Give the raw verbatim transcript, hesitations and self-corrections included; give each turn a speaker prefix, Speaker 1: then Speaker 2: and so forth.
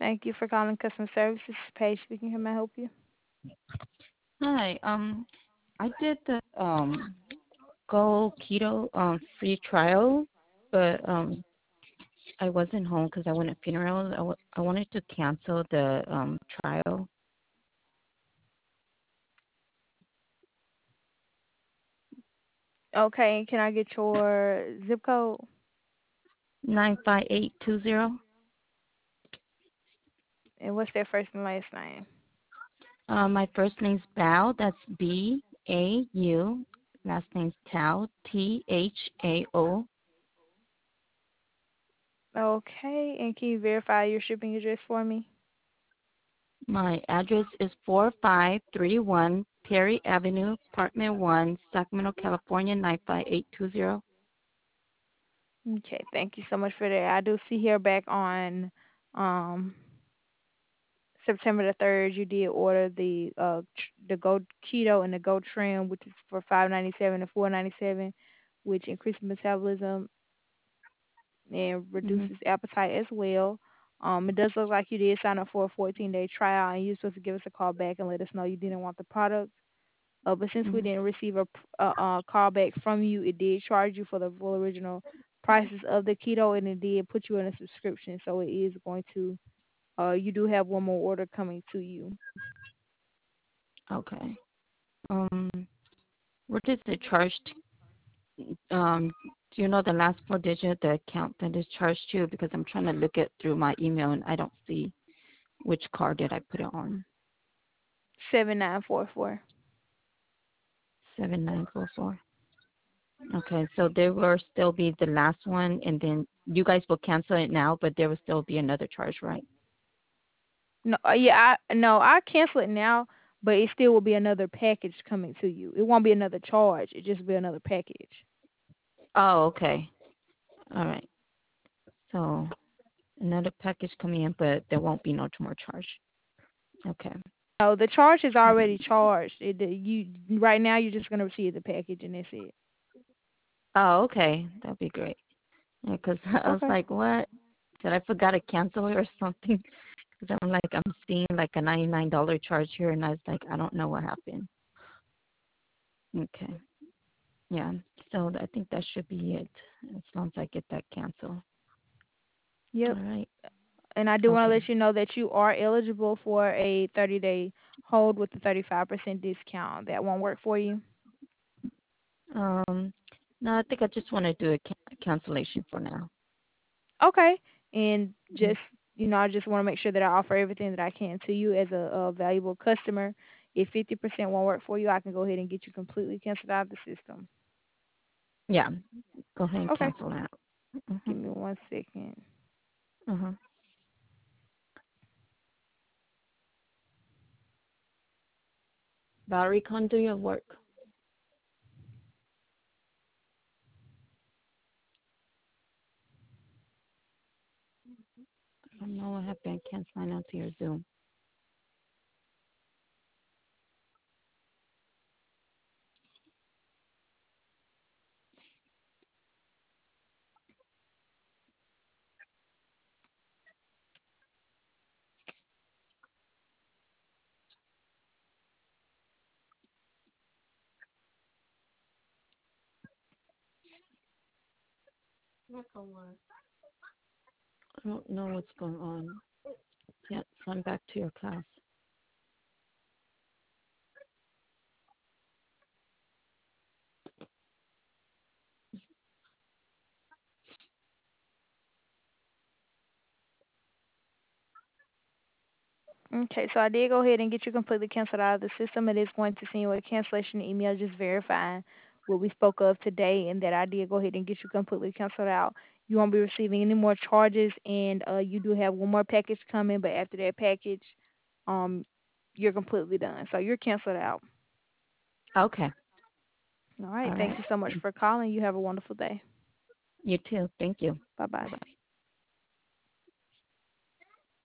Speaker 1: Thank you for calling customer service. This is Paige speaking. How may I help you?
Speaker 2: Hi. Um, I did the um Go Keto um free trial, but um I wasn't home because I went to funeral. I, w- I wanted to cancel the um trial.
Speaker 1: Okay, can I get your zip code?
Speaker 2: Nine five eight two zero.
Speaker 1: And what's their first and last name?
Speaker 2: Uh, my first name's Bao. That's B A U. Last name's Tao. T H A O.
Speaker 1: Okay, and can you verify your shipping address for me?
Speaker 2: My address is four five three one Perry Avenue, Apartment One, Sacramento, California nine five eight two zero.
Speaker 1: Okay, thank you so much for that. I do see here back on um September the third, you did order the uh tr- the Go Keto and the Go Trim, which is for five ninety seven and four ninety seven, which increases metabolism and
Speaker 2: Mhm.
Speaker 1: reduces appetite as well. Um, it does look like you did sign up for a fourteen day trial, and you're supposed to give us a call back and let us know you didn't want the product. Uh, but since we
Speaker 2: Mhm.
Speaker 1: didn't receive a, p- a, a call back from you, it did charge you for the full original prices of the keto, and it did put you in a subscription. So it is going to. Uh, you do have one more order coming to you.
Speaker 2: Okay. Um, what is it charged? Um, do you know the last four digit of the account that is charged to? Because I'm trying to look it through my email and I don't see which card did I put it on.
Speaker 1: Seven nine four four.
Speaker 2: Seven nine four four. Okay, so there will still be the last one, and then you guys will cancel it now, but there will still be another charge, right?
Speaker 1: No, uh, yeah, I no, I cancel it now, but it still will be another package coming to you. It won't be another charge. It just be another package.
Speaker 2: Oh, okay. All right. So another package coming in, but there won't be no more charge. Okay.
Speaker 1: No, the charge is already charged. It, the- you right now you're just gonna receive the package and that's it.
Speaker 2: Oh, okay. That'd be great. Yeah, 'cause I was
Speaker 1: Okay.
Speaker 2: like, what? Did I forgot to cancel it or something? Because I'm like, I'm seeing like a ninety-nine dollars charge here, and I was like, I don't know what happened. Okay. Yeah. So I think that should be it, as long as I get that canceled. All
Speaker 1: Yep.
Speaker 2: right.
Speaker 1: And I do want to
Speaker 2: Okay.
Speaker 1: let you know that you are eligible for a thirty day hold with the thirty-five percent discount. That won't work for you.
Speaker 2: Um, no, I think I just want to do a ca- cancellation for now.
Speaker 1: Okay. And
Speaker 2: Mhm.
Speaker 1: just, you know, I just want to make sure that I offer everything that I can to you as a, a valuable customer. If fifty percent won't work for you, I can go ahead and get you completely canceled out of the system.
Speaker 2: Yeah. Go ahead and
Speaker 1: Okay.
Speaker 2: cancel that.
Speaker 1: Give
Speaker 2: Mhm.
Speaker 1: me one second.
Speaker 2: Uh huh. Valerie, come do your work. I don't know what happened. I can't sign on to your Zoom. I don't know what's going on. Can't sign back to your class.
Speaker 1: Okay, so I did go ahead and get you completely canceled out of the system. It is going to send you a cancellation email just verifying what we spoke of today and that I did go ahead and get you completely canceled out. You won't be receiving any more charges, and uh, you do have one more package coming, but after that package, um, you're completely done. So you're canceled out.
Speaker 2: Okay.
Speaker 1: All right,
Speaker 2: All
Speaker 1: thank
Speaker 2: right.
Speaker 1: you so much for calling. You have a wonderful day.
Speaker 2: You too. Thank you.
Speaker 1: Bye bye.
Speaker 2: Bye bye.